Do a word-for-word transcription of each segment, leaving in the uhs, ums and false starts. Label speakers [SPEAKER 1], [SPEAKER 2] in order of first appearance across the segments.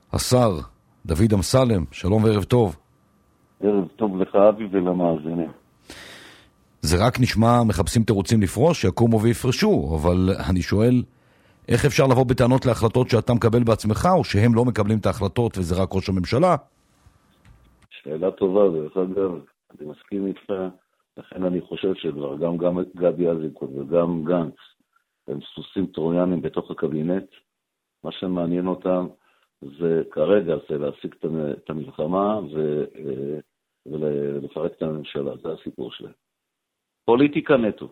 [SPEAKER 1] השר דוד אמסלם, שלום וערב טוב.
[SPEAKER 2] ערב טוב לך אבי ולמאזינים.
[SPEAKER 1] זה רק נשמע מחפשים תירוצים לפרוש, שיקומו ויפרשו, אבל אני שואל, איך אפשר לבוא בטענות להחלטות שאתה מקבל בעצמך, או שהם לא מקבלים את ההחלטות וזה רק ראש הממשלה?
[SPEAKER 2] שאלה טובה, דרך אגב, אני מסכים איתך, לכן אני חושב שדבר, גם, גם גדי איזנקוט וגם גנץ, הם סוסים טרויאנים בתוך הקבינט. מה שמעניין אותם זה כרגע, זה להשיג את המלחמה ו, ולפרק את הממשלה, זה הסיפור שלהם. פוליטיקה נטו.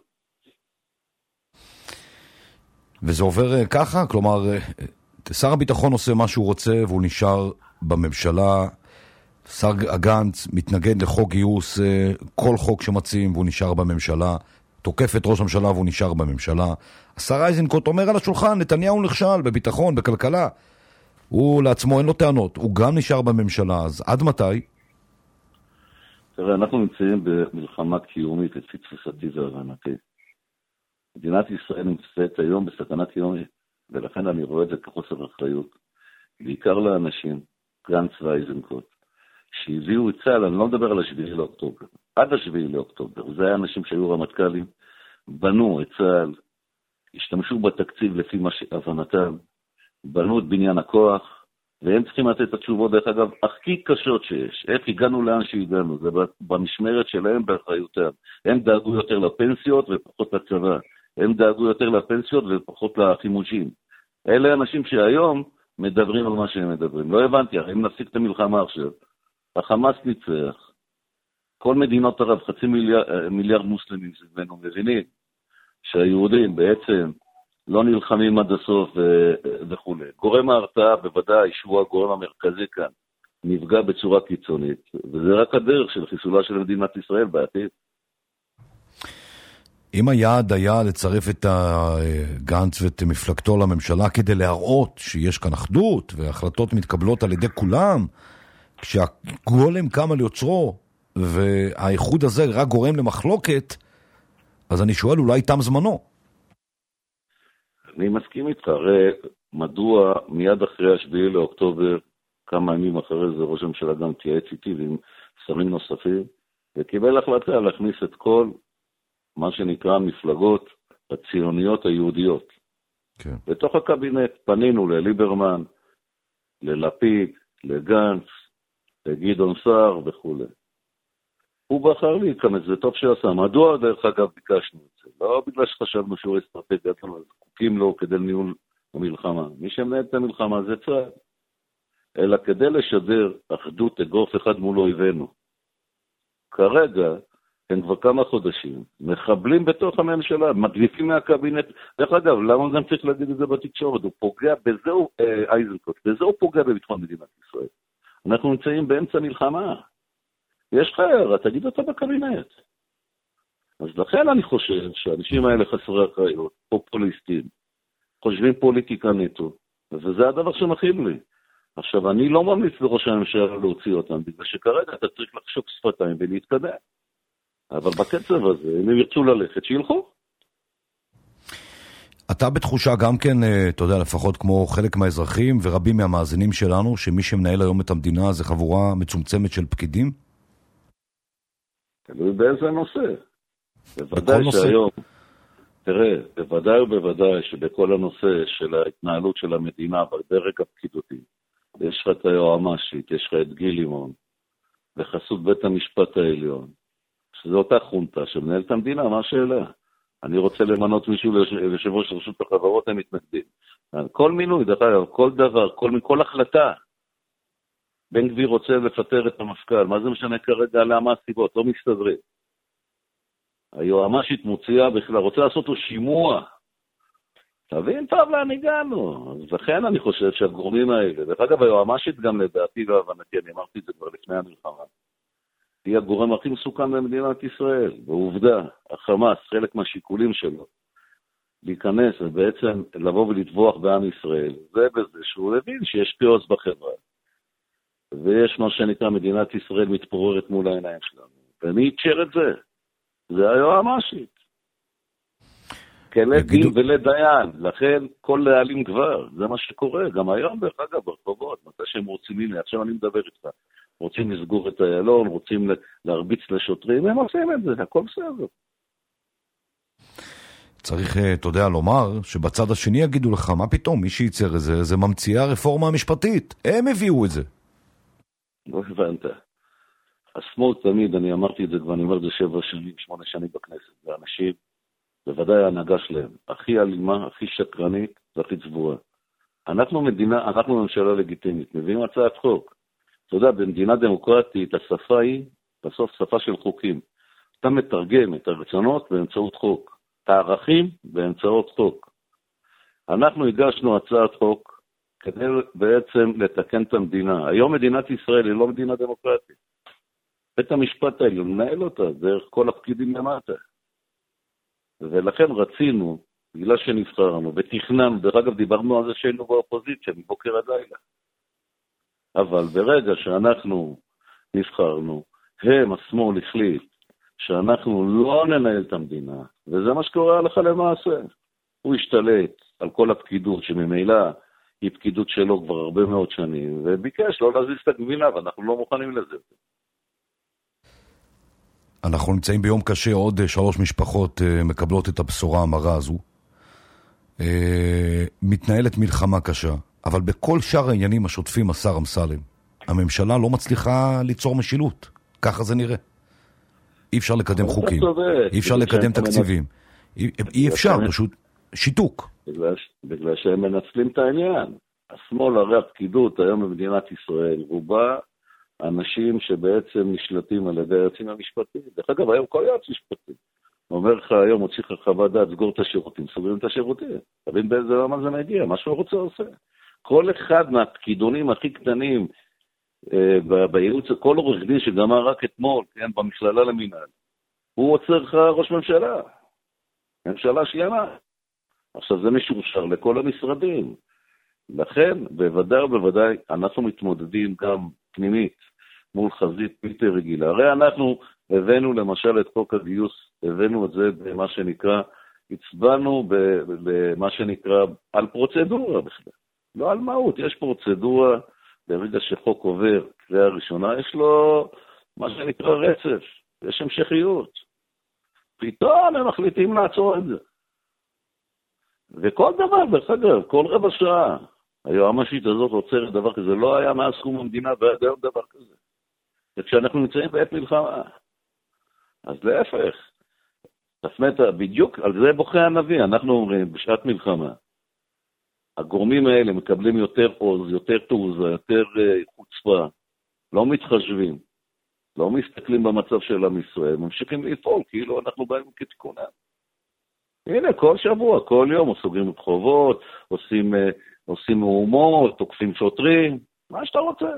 [SPEAKER 1] וזה עובר ככה? כלומר, שר הביטחון עושה מה שהוא רוצה והוא נשאר בממשלה, שר הגנץ מתנגד לחוק גיוס, כל חוק שמציעים והוא נשאר בממשלה, תוקף את ראש הממשלה והוא נשאר בממשלה. השר איזנקוט אומר על השולחן, נתניהו נכשל בביטחון, בכלכלה. הוא לעצמו אין לו טענות, הוא גם נשאר בממשלה, אז עד מתי?
[SPEAKER 2] תראה, אנחנו נמצאים במלחמה קיומית, לפי תפיסתי והבנתי. מדינת ישראל נמצאת היום בסכנה קיומית, ולכן אני רואה את זה כחוסר אחריות. בעיקר לאנשים, גנץ ואיזנקוט, שהביאו את צה"ל, אני לא מדבר על השביעי לאוקטובר, עד השביעי לאוקטובר, זה היה אנשים שהיו רמטכ"לים, בנו את צה"ל, השתמשו בתקציב לפי מה שהבנתם, בנו את בניין הכוח, והם צריכים לתת את התשובות, דרך אגב, הכי קשות שיש. איך הגענו לאן שהגענו? זה במשמרת שלהם, באחריותם. הם דאגו יותר לפנסיות ופחות לצבא. הם דאגו יותר לפנסיות ופחות לחימושים. אלה אנשים שהיום מדברים על מה שהם מדברים. לא הבנתי, הרי אם נפסיק את המלחמה עכשיו, החמאס ניצח, כל מדינות ערב, חצי מיליארד, מיליארד מוסלמים סביבנו מבינים שהיהודים בעצם לא נלחמים עד הסוף וכו'. גורם ההרתעה בוודאי שהוא הגורם המרכזי כאן, נפגע בצורה קיצונית, וזה רק הדרך של חיסולה של מדינת ישראל בעתיד.
[SPEAKER 1] אם היעד היה לצרף את הגנץ ואת מפלגתו לממשלה כדי להראות שיש כאן אחדות והחלטות מתקבלות על ידי כולם, כשהגולם קם על יוצרו והאיחוד הזה רק גורם למחלוקת, אז אני שואל, אולי תם זמנו.
[SPEAKER 2] אני מסכים איתך, הרי מדוע מיד אחרי השביעי לאוקטובר, כמה ימים אחרי זה ראש הממשלה גם תייעץ איתי ועם שרים נוספים, וקיבל החלטה להכניס את כל מה שנקרא המפלגות הציוניות היהודיות. כן. בתוך הקבינט פנינו לליברמן, ללפיד, לגנץ, לגדעון סער וכו'. הוא בחר להיכנס, זה טוב שעשה. מדוע דרך אגב ביקשנו את זה? לא בגלל שחשבנו שהוא אסטרטגיה, זקוקים לו כדי ניהול המלחמה. מי שמנהל את המלחמה זה צה"ל. אלא כדי לשדר אחדות אגרוף אחד מול אויבינו. כרגע, הם כבר כמה חודשים, מחבלים בתוך הממשלה, מדליפים מהקבינט. דרך אגב, למה גם צריך להגיד את זה בתקשורת? הוא פוגע, בזהו אה, איזנקוט, בזהו פוגע בביטחון מדינת ישראל. אנחנו נמצאים באמצע מלחמה. יש לך הערה, תגיד אותה בקבינט. אז לכן אני חושב שהאנשים האלה חסרי אחריות, פופוליסטים, חושבים פוליטיקה נטו, וזה הדבר שמכין לי. עכשיו, אני לא ממליץ לראש הממשלה להוציא אותם, בגלל שכרגע אתה צריך לחשוק שפתיים ולהתקדם. אבל בקצב הזה, אם הם ירצו ללכת, שילכו.
[SPEAKER 1] אתה בתחושה גם כן, אתה יודע, לפחות כמו חלק מהאזרחים ורבים מהמאזינים שלנו, שמי שמנהל היום את המדינה זה חבורה מצומצמת של פקידים?
[SPEAKER 2] תלוי באיזה נושא. בוודאי שהיום, תראה, בוודאי ובוודאי שבכל הנושא של ההתנהלות של המדינה בדרג הפקידותי, יש לך את היועמ"שית, יש לך את גיל לימון, בחסות בית המשפט העליון, שזו אותה חונטה שמנהל את המדינה, מה השאלה? אני רוצה למנות מישהו ליושב ראש רשות החברות, הם מתנגדים. כל מינוי, דרך אגב, כל דבר, כל, כל החלטה, בן גביר רוצה לפטר את המפכ"ל, מה זה משנה כרגע למה הסיבות, לא מסתדרים. היועמ"שית מוציאה בכלל, רוצה לעשות לו שימוע. תבין טוב לאן הגענו. אז לכן אני חושב שהגורמים האלה, דרך אגב, היועמ"שית גם לדעתי והבנתי, אני אמרתי את זה כבר לפני המלחמה, היא הגורם הכי מסוכן במדינת ישראל. ועובדה, החמאס, חלק מהשיקולים שלו, להיכנס ובעצם לבוא ולטבוח בעם ישראל, זה בזה שהוא הבין שיש פיוס בחברה. ויש מה שנקרא מדינת ישראל מתפוררת מול העיניים שלנו. ומי ייצר את זה? זה היועמ"שית. כלדין ולדיין. לכן כל להעלים כבר, זה מה שקורה. גם היום דרך אגב ברחובות, מתי שהם רוצים, הנה, עכשיו אני מדבר איתך, רוצים לסגור את איילון, רוצים להרביץ לשוטרים, הם עושים את זה, הכל בסדר.
[SPEAKER 1] צריך, אתה יודע, לומר שבצד השני יגידו לך, מה פתאום, מי שייצר את זה, זה ממציאה הרפורמה המשפטית. הם הביאו את זה.
[SPEAKER 2] לא הבנת. השמאל תמיד, אני אמרתי את זה כבר, אני אומר את זה שבע שנים, שמונה שנים בכנסת, ואנשים, בוודאי ההנהגה שלהם, הכי אלימה, הכי שקרנית, והכי צבועה. אנחנו מדינה, אנחנו ממשלה לגיטימית, מביאים הצעת חוק. אתה יודע, במדינה דמוקרטית, השפה היא, בסוף שפה של חוקים. אתה מתרגם את הרצונות באמצעות חוק. הערכים באמצעות חוק. אנחנו הגשנו הצעת חוק כדי בעצם לתקן את המדינה. היום מדינת ישראל היא לא מדינה דמוקרטית. בית המשפט העליון מנהל אותה דרך כל הפקידים למטה. ולכן רצינו, בגלל שנבחרנו ותכננו, דרך אגב דיברנו על זה שהיינו באופוזיציה מבוקר עד לילה. אבל ברגע שאנחנו נבחרנו, הם השמאל החליט שאנחנו לא ננהל את המדינה, וזה מה שקורה לך למעשה. הוא השתלט על כל הפקידות, שממילא היא פקידות שלו כבר הרבה מאוד שנים, וביקש לא להזיז את הגבינה, ואנחנו לא מוכנים לזה.
[SPEAKER 1] אנחנו נמצאים ביום קשה, עוד שלוש משפחות מקבלות את הבשורה המרה הזו. מתנהלת מלחמה קשה, אבל בכל שאר העניינים השוטפים, השר אמסלם, הממשלה לא מצליחה ליצור משילות. ככה זה נראה. אי אפשר לקדם חוקים, אי אפשר לקדם תקציבים, אי אפשר, פשוט שיתוק.
[SPEAKER 2] בגלל שהם מנצלים את העניין. השמאל, הרי הפקידות היום במדינת ישראל, רובה אנשים שבעצם נשלטים על ידי היועצים המשפטיים. דרך אגב, היום כל יועץ משפטי אומר לך היום, הוציא לך חוות דעת, סגור את השירותים, סוגרים את השירותים. תבין באיזה רמה זה מגיע, מה שהוא רוצה עושה. כל אחד מהפקידונים הכי קטנים, בייעוץ, כל עורך דין שגמר רק אתמול, כן, במכללה למינהל, הוא עוצר לך ראש ממשלה, ממשלה שלמה. עכשיו זה משורשר לכל המשרדים. לכן, בוודאי ובוודאי, אנחנו מתמודדים גם פנימית מול חזית בלתי רגילה. הרי אנחנו הבאנו למשל את חוק הגיוס, הבאנו את זה במה שנקרא, הצבענו במה שנקרא על פרוצדורה בכלל. לא על מהות, יש פרוצדורה, ברגע שחוק עובר קריאה ראשונה, יש לו מה שנקרא רצף, יש המשכיות. פתאום הם מחליטים לעצור את זה. וכל דבר, דרך אגב, כל רבע שעה, היועמ"שית הזאת עוצרת דבר כזה, לא היה מאז קום המדינה ועד היום דבר כזה. וכשאנחנו נמצאים בעת מלחמה, אז להפך, תפנת, בדיוק על זה בוכה הנביא, אנחנו אומרים, בשעת מלחמה, הגורמים האלה מקבלים יותר עוז, יותר תעוזה, יותר חוצפה, לא מתחשבים, לא מסתכלים במצב של עם ישראל, ממשיכים לפעול, כאילו אנחנו באים כתיקונם. הנה, כל שבוע, כל יום, סוגרים חובות, עושים, עושים מהומות, תוקפים שוטרים, מה שאתה רוצה.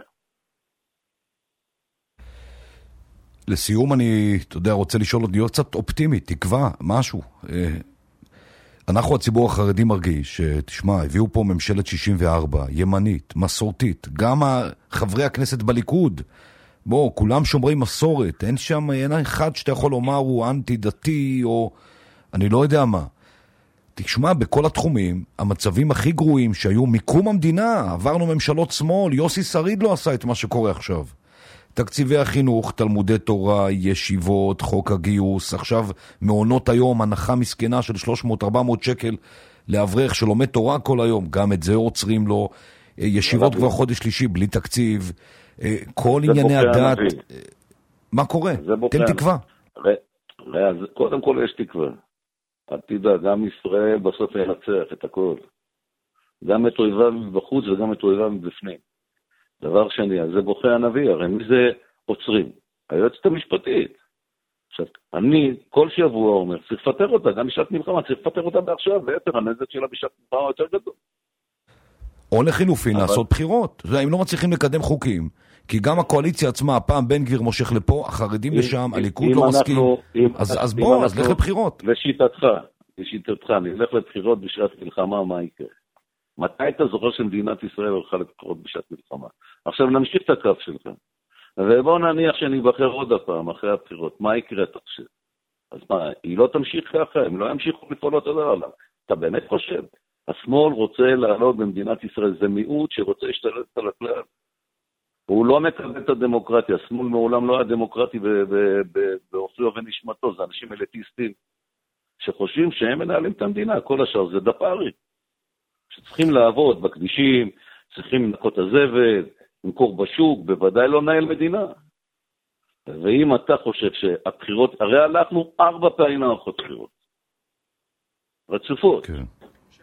[SPEAKER 1] לסיום אני, אתה יודע, רוצה לשאול עוד להיות קצת אופטימי, תקווה, משהו. אנחנו הציבור החרדי מרגיש, תשמע, הביאו פה ממשלת שישים וארבע, ימנית, מסורתית, גם חברי הכנסת בליכוד, בוא, כולם שומרי מסורת, אין שם, אין אחד שאתה יכול לומר הוא אנטי דתי, או אני לא יודע מה. תשמע, בכל התחומים, המצבים הכי גרועים שהיו מקום המדינה, עברנו ממשלות שמאל, יוסי שריד לא עשה את מה שקורה עכשיו. תקציבי החינוך, תלמודי תורה, ישיבות, חוק הגיוס, עכשיו מעונות היום, הנחה מסכנה של שלוש מאות ארבע מאות שקל לאברך שלומד תורה כל היום, גם את זה עוצרים לו, ישיבות כבר חודש שלישי בלי תקציב, כל ענייני הדת, מה קורה? תן תקווה.
[SPEAKER 2] קודם כל יש תקווה. אל תדע, גם ישראל בסוף ינצח את הכל. גם את אויביו מבחוץ וגם את אויביו מבפנים. דבר שני, אז זה בוכה הנביא, הרי מי זה עוצרים? היועצת המשפטית. עכשיו, אני כל שבוע אומר, צריך לפטר אותה, גם בשעת מלחמה, צריך לפטר אותה בעכשיו, ויתר הנזק שלה בשעת מלחמה יותר גדול.
[SPEAKER 1] או לחילופין, אבל... לעשות בחירות. אם לא מצליחים לקדם חוקים, כי גם הקואליציה עצמה, הפעם בן גביר מושך לפה, החרדים אם, לשם, הליכוד לא מסכים, אם, אז, אז בוא, אנחנו, אז לך לבחירות.
[SPEAKER 2] לשיטתך, לשיטתך, נלך לבחירות בשעת מלחמה, מה יקרה? מתי אתה זוכר שמדינת ישראל הולכה לבחירות בשעת מלחמה? עכשיו נמשיך את הקו שלך. ובואו נניח שנבחר עוד הפעם אחרי הבחירות. מה יקרה אתה חושב? אז מה, היא לא תמשיך ככה, הם לא ימשיכו לפעול אותו דבר. אתה באמת חושב? השמאל רוצה לעלות במדינת ישראל, זה מיעוט שרוצה להשתלט על הכלל. לא מקבל את הדמוקרטיה, השמאל מעולם לא היה דמוקרטי באופיו ונשמתו, זה אנשים אליטיסטים שחושבים שהם מנהלים את המדינה, כל השאר זה דפארי, שצריכים לעבוד בכבישים, צריכים לנקות הזבל, למכור בשוק, בוודאי לא נהל מדינה. ואם אתה חושב שהבחירות, הרי הלכנו ארבע פעמים מערכות בחירות, רצופות.
[SPEAKER 1] כן.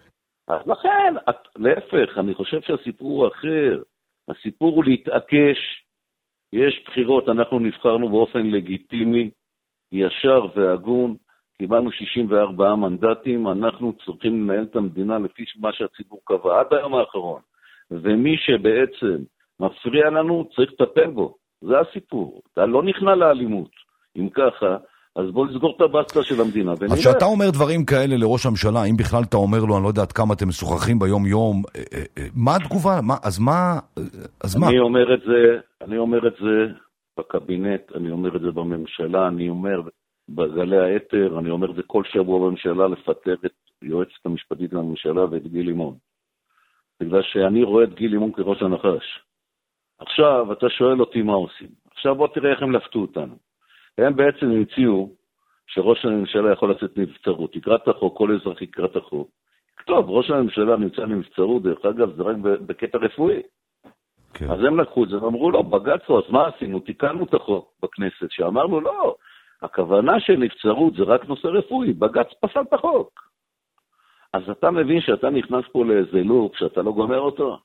[SPEAKER 2] אז לכן, להפך, אני חושב שהסיפור הוא אחר. הסיפור הוא להתעקש, יש בחירות, אנחנו נבחרנו באופן לגיטימי, ישר והגון, קיבלנו שישים וארבעה מנדטים, אנחנו צריכים לנהל את המדינה לפי מה שהציבור קבע, עד היום האחרון. ומי שבעצם מפריע לנו, צריך לטפל בו. זה הסיפור. אתה לא נכנע לאלימות. אם ככה, אז בוא לסגור את הבסטה של המדינה.
[SPEAKER 1] אז שאתה אומר דברים כאלה לראש הממשלה, אם בכלל אתה אומר לו, אני לא יודע עד כמה אתם משוחחים ביום יום, מה התגובה? אז מה? אז מה?
[SPEAKER 2] אני אומר את זה, אני אומר את זה בקבינט, אני אומר את זה בממשלה, אני אומר בגלי היתר, אני אומר את זה כל שבוע בממשלה, לפטר את יועצת המשפטית לממשלה ואת גיל לימון. בגלל שאני רואה את גיל לימון כראש הנחש. עכשיו, אתה שואל אותי מה עושים. עכשיו בוא תראה איך הם לפתו אותנו. הם בעצם המציאו שראש הממשלה יכול לצאת מבצרות. תקרא את החוק, כל אזרח יקרא את החוק. טוב, ראש הממשלה נמצא מבצרות, דרך אגב, זה רק בקטע רפואי. כן. אז הם לקחו את זה ואמרו, לא, בג"צו, אז מה עשינו? תיקנו את החוק בכנסת, שאמרנו, לא, הכוונה של נבצרות זה רק נושא רפואי, בג"ץ פסל את החוק. אז אתה מבין שאתה נכנס פה לאיזה לופ, שאתה לא גומר אותו.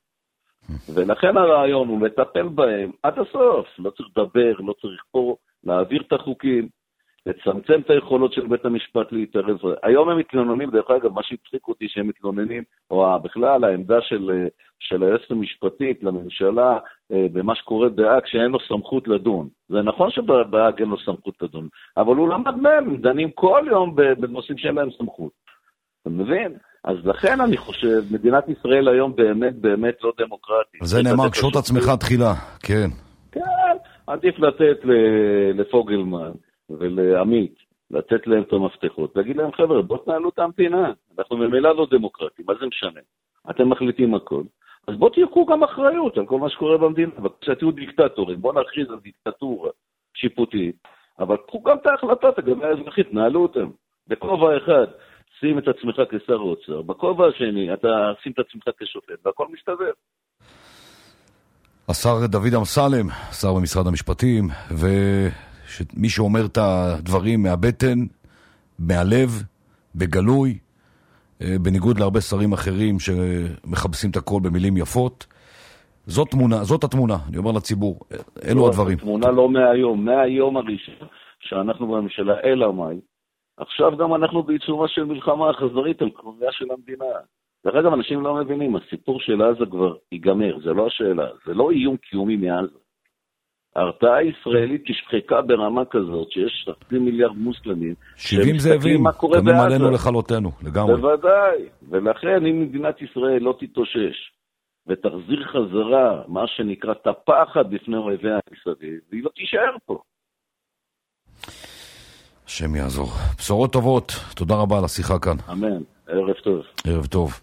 [SPEAKER 2] ולכן הרעיון הוא לטפל בהם עד הסוף. לא צריך לדבר, לא צריך פה להעביר את החוקים, לצמצם את היכולות של בית המשפט להתערב. היום הם מתלוננים, דרך אגב, מה שהצחיק אותי שהם מתלוננים, או בכלל העמדה של, של היועצת המשפטית לממשלה במה שקורה בהאג, שאין לו סמכות לדון. זה נכון שבהאג אין לו סמכות לדון, אבל הוא למד מהם, דנים כל יום בנושאים שאין להם סמכות. אתה מבין? אז לכן אני חושב, מדינת ישראל היום באמת באמת לא דמוקרטית.
[SPEAKER 1] זה נאמר, קשוט עצמך תחילה, כן.
[SPEAKER 2] כן, עדיף לתת לפוגלמן ולעמית, לתת להם את המפתחות, להגיד להם, חבר'ה, בוא תנהלו את המדינה, אנחנו ממילא לא דמוקרטים, מה זה משנה? אתם מחליטים הכל, אז בוא תיקחו גם אחריות על כל מה שקורה במדינה, כשתהיו דיקטטורים, בוא נכריז על דיקטטורה שיפוטית, אבל קחו גם את ההחלטות, גם האזרחית, נעלו אותם, בכובע אחד. שים את עצמך כשר האוצר, בכובע השני אתה שים את עצמך כשופט, והכל מסתדר.
[SPEAKER 1] השר דוד אמסלם, שר במשרד המשפטים, ומי שאומר את הדברים מהבטן, מהלב, בגלוי, בניגוד להרבה שרים אחרים שמחפשים את הכל במילים יפות, זאת תמונה, זאת התמונה, אני אומר לציבור, אלו הדברים.
[SPEAKER 2] התמונה לא מהיום, מהיום הראשון שאנחנו בממשלה, אלא מאי, עכשיו גם אנחנו בעיצומה של מלחמה אכזרית על קרוביה של המדינה. דרך אגב, אנשים לא מבינים, הסיפור של עזה כבר ייגמר, זה לא השאלה, זה לא איום קיומי מעזה. ההרתעה הישראלית תשחקה ברמה כזאת שיש חצי מיליארד מוסלמים.
[SPEAKER 1] שבעים זאבים, קמים עלינו לכלותנו, לגמרי.
[SPEAKER 2] בוודאי, ולכן אם מדינת ישראל לא תתאושש ותחזיר חזרה מה שנקרא את הפחד בפני אויביה מסביב, והיא לא תישאר פה.
[SPEAKER 1] השם יעזור. בשורות טובות, תודה רבה על השיחה כאן.
[SPEAKER 2] אמן, ערב טוב.
[SPEAKER 1] ערב טוב.